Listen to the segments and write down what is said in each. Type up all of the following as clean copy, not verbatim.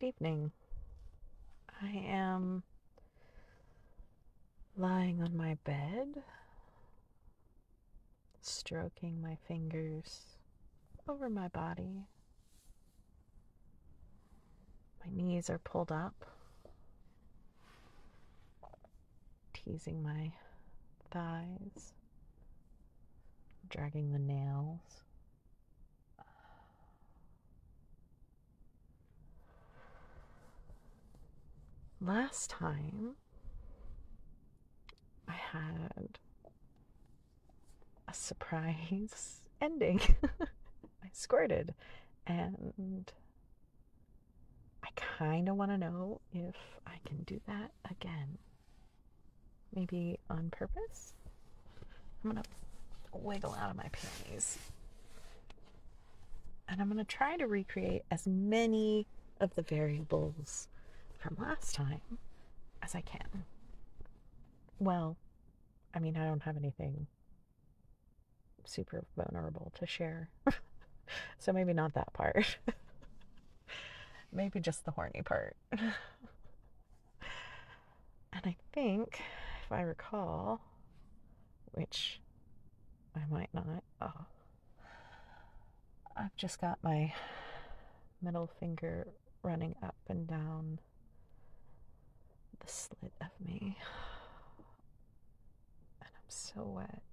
Good evening. I am lying on my bed, stroking my fingers over my body. My knees are pulled up, teasing my thighs, dragging the nails. Last time, I had a surprise ending. I squirted, and I kind of want to know if I can do that again. Maybe on purpose? I'm gonna wiggle out of my panties. And I'm gonna try to recreate as many of the variables from last time as I can. Well, I mean, I don't have anything super vulnerable to share. So maybe not that part. Maybe just the horny part. And I think, if I recall, which I might not, I've just got my middle finger running up and down the slit of me. And I'm so wet.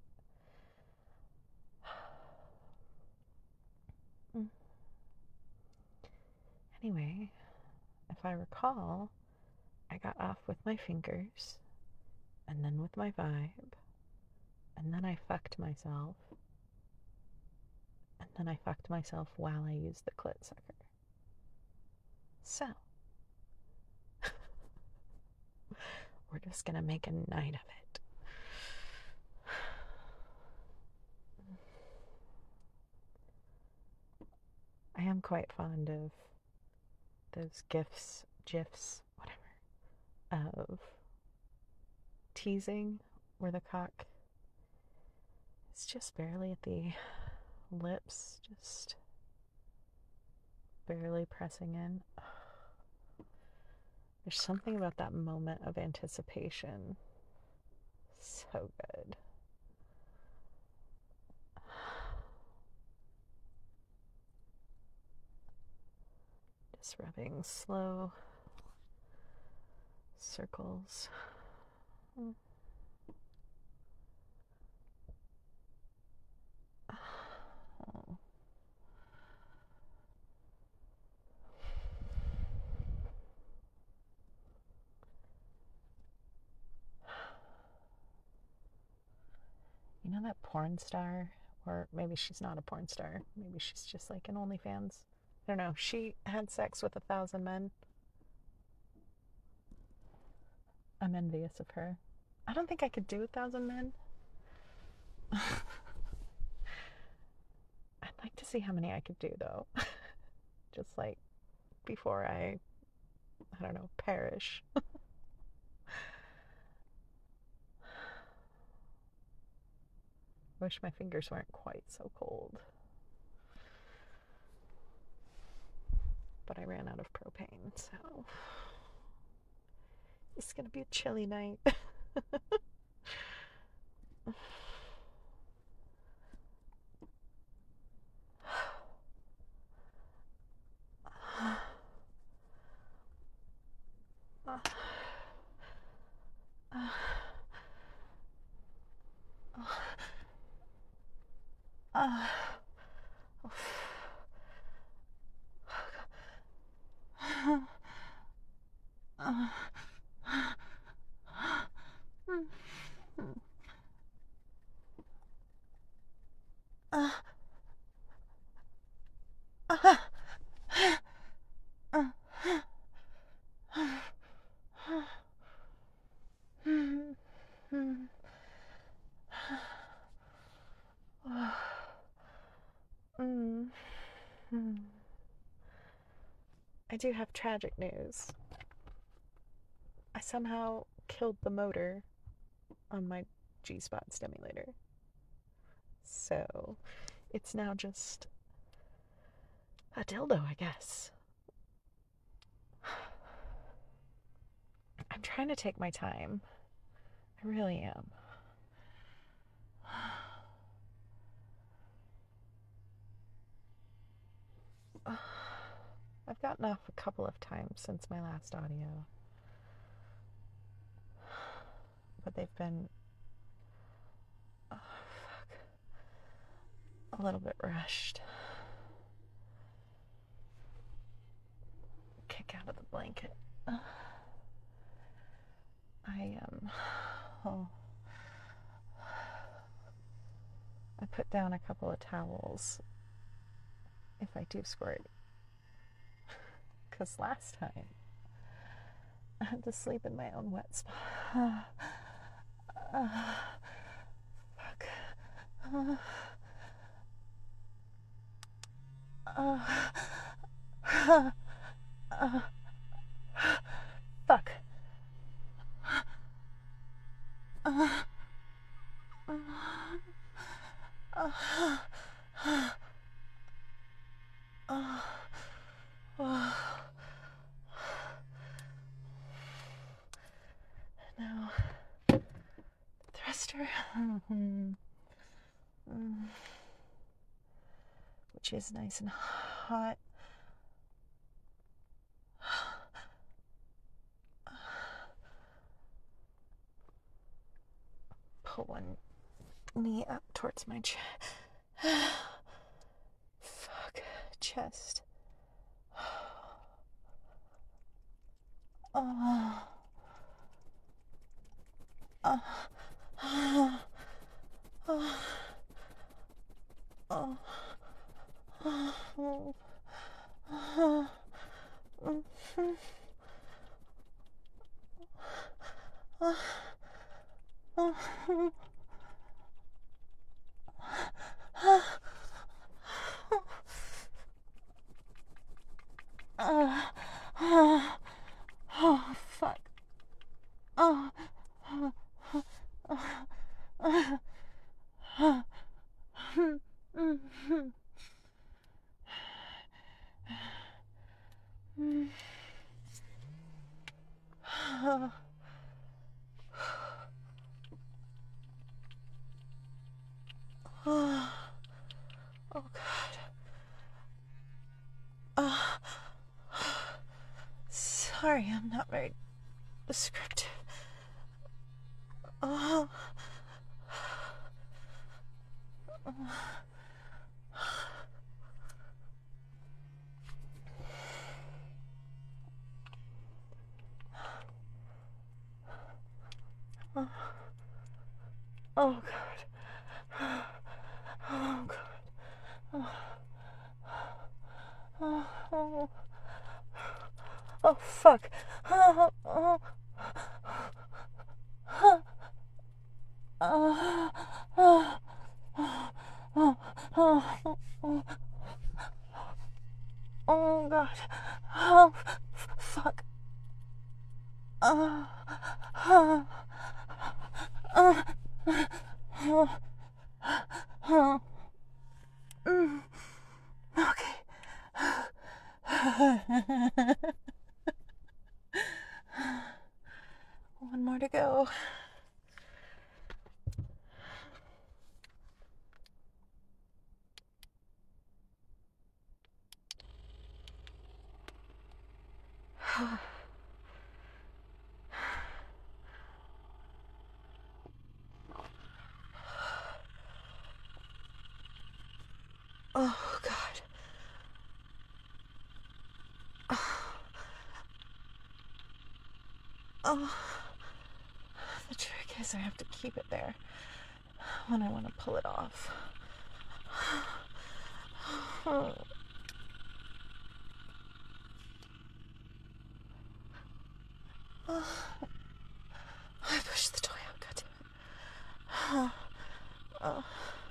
Anyway, if I recall, I got off with my fingers, and then with my vibe, and then I fucked myself, and then I fucked myself while I used the clit sucker. So, we're just gonna make a night of it. I am quite fond of those gifs, whatever, of teasing where the cock is just barely at the lips, just barely pressing in. There's something about that moment of anticipation. So good. Just rubbing slow circles. Oh. You know that porn star? Or maybe she's not a porn star. Maybe she's just like an OnlyFans. I don't know. She had sex with 1,000 men. I'm envious of her. I don't think I could do 1,000 men. I'd like to see how many I could do, though. Just like before I don't know, perish. Wish my fingers weren't quite so cold. But I ran out of propane, so it's gonna be a chilly night. I do have tragic news. I somehow killed the motor on my G-spot stimulator. So it's now just a dildo, I guess. trying to take my time. I really am. I've gotten off a couple of times since my last audio, but they've been a little bit rushed. Kick out of the blanket. I put down a couple of towels if I do squirt, because last time I had to sleep in my own wet spot. Fuck. Fuck. Now, thruster, which is nice and hot. Pull one knee up towards my chest. Fuck, chest. Oh, fuck. Oh, God. Sorry, I'm not very descriptive. Oh. Oh, God. Oh, God. Oh, fuck. Oh, God. Oh, fuck. Okay. One more to go. Oh, God. Oh. The trick is I have to keep it there when I want to pull it off. I pushed the toy out, goddammit. Oh.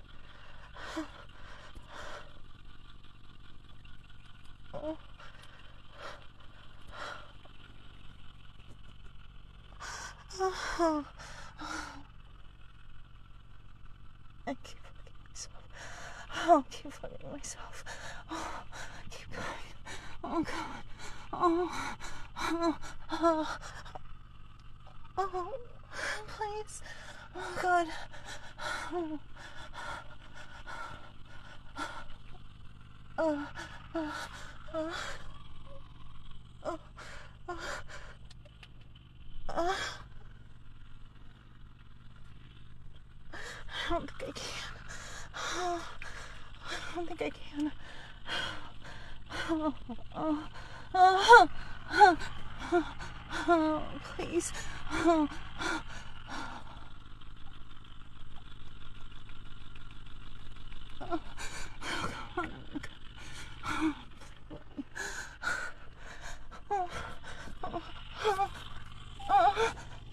I keep fucking myself. Oh, I keep fucking myself. Oh, keep going. Oh, God. Oh, please. Oh, God. Oh. Oh. Oh. Oh. Oh. Oh. I don't think I can. Oh. I don't think I can. Oh. Oh. Oh. Oh. Oh. Please. Oh. Oh. Come on. Oh. Oh. Oh. Oh.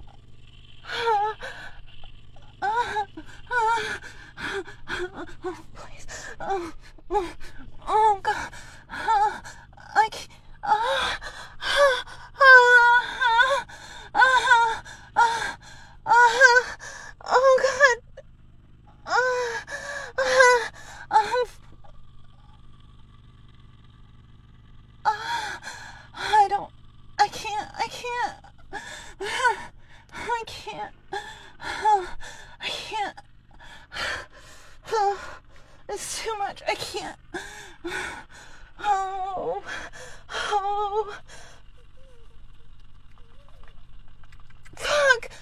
Please. Oh, oh God. I can't. Oh God. I don't. I can't. I can't. I can't. I can't. It's too much. I can't. Oh. Oh. Fuck.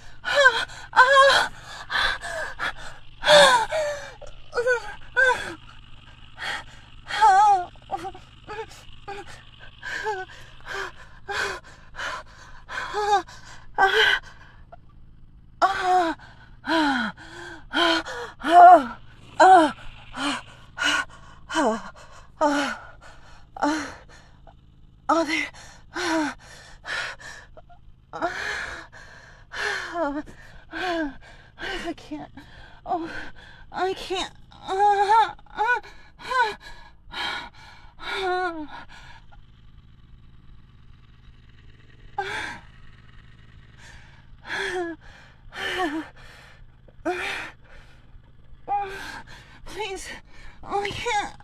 Oh, there. I can't. Oh, I can't. Please. Oh, I can't.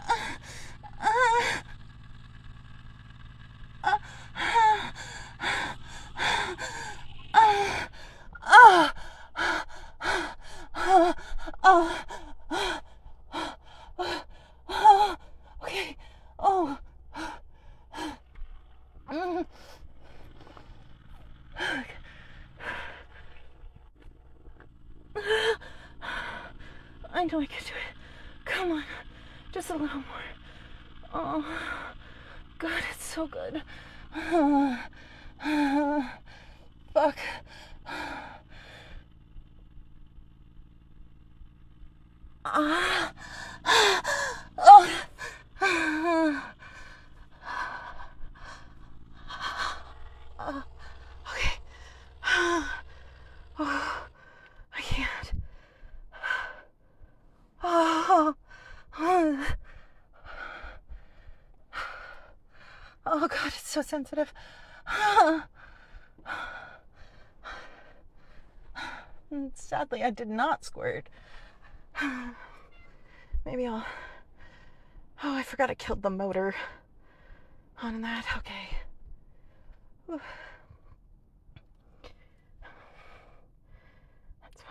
Okay. Oh. I know I can do it. Come on. Just a little more. Oh. God, it's so good. Fuck. Okay. Oh, I can't. Oh, oh God, it's so sensitive. Sadly, I did not squirt. Maybe I'll... Oh, I forgot I killed the motor on that. Okay. Whew. That's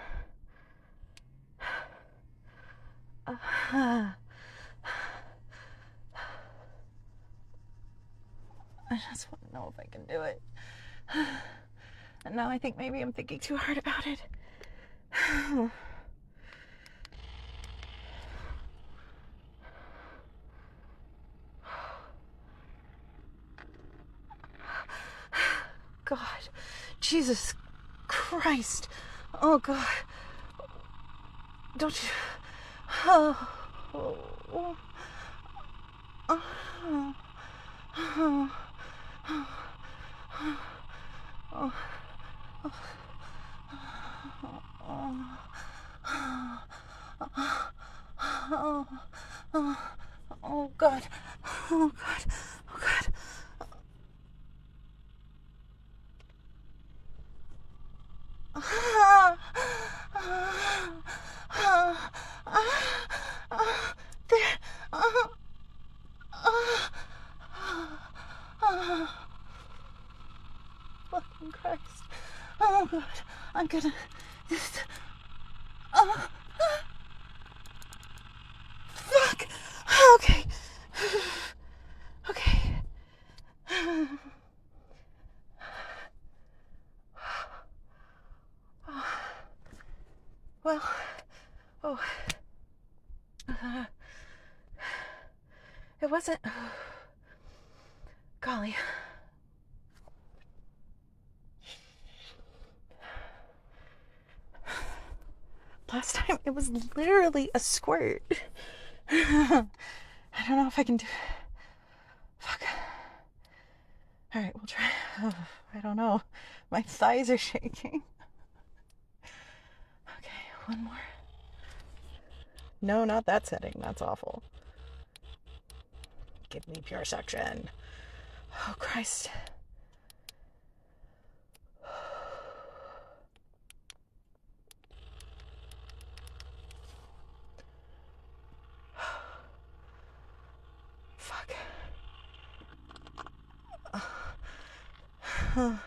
fine. I just want to know if I can do it. And now I think maybe I'm thinking too hard about it. God. Jesus Christ. Oh, God. Don't you... Oh. Oh. Oh. Oh. Oh. Oh, God. Oh, God. Oh, God. There. Fucking Christ. Oh. Oh God, I'm gonna just. Oh, fuck. Okay. Okay. Well, oh, it wasn't. Golly. Last time it was literally a squirt. I don't know if I can do. Fuck. All right, we'll try. Oh, I don't know. My thighs are shaking. Okay, one more. No, not that setting. That's awful. Give me pure suction. Oh, Christ. Fuck. Oh,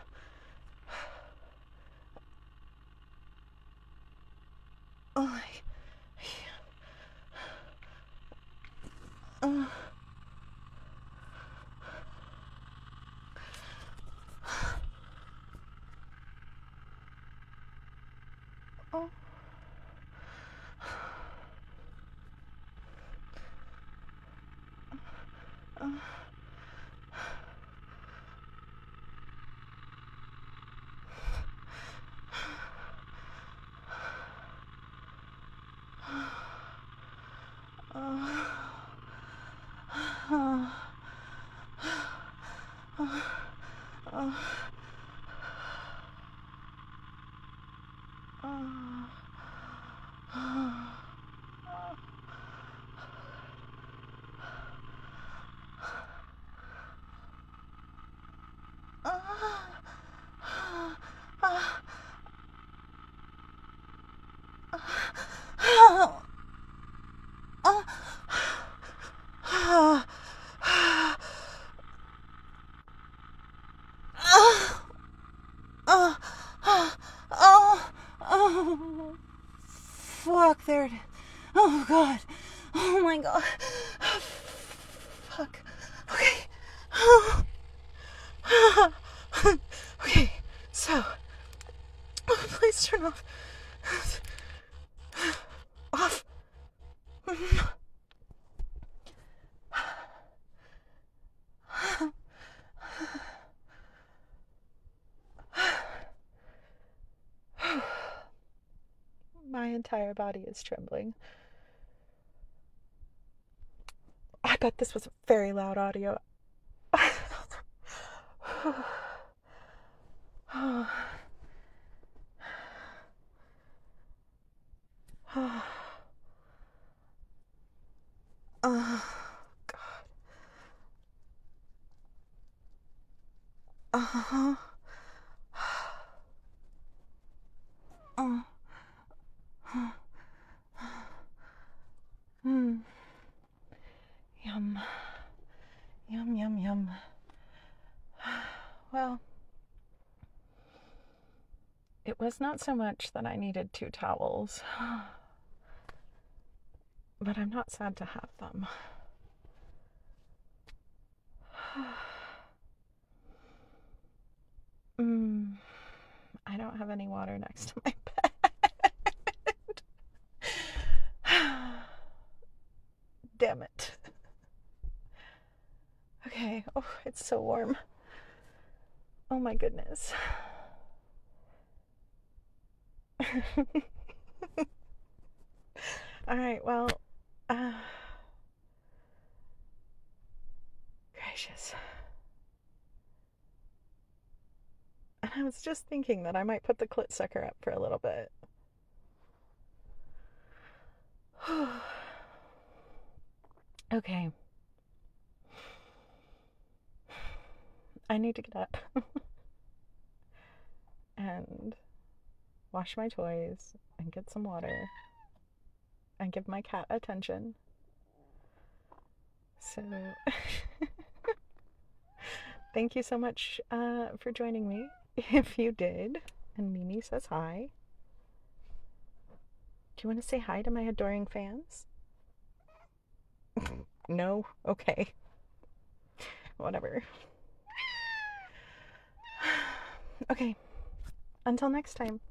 my. Oh. Fuck, there it is. Oh, God. Oh, my God. Fuck. Okay. Okay, so. Please turn off. Off. My entire body is trembling. I bet this was very loud audio. God. Uh-huh. Yum. Yum, yum, yum. Well, it was not so much that I needed 2 towels, but I'm not sad to have them. I don't have any water next to my bed. Damn it. Okay. Oh, it's so warm. Oh my goodness. All right, well, gracious. And I was just thinking that I might put the clit sucker up for a little bit. Okay. I need to get up and wash my toys and get some water and give my cat attention. So, thank you so much for joining me, if you did. And Mimi says hi. Do you want to say hi to my adoring fans? No? Okay. Whatever. Okay. Until next time.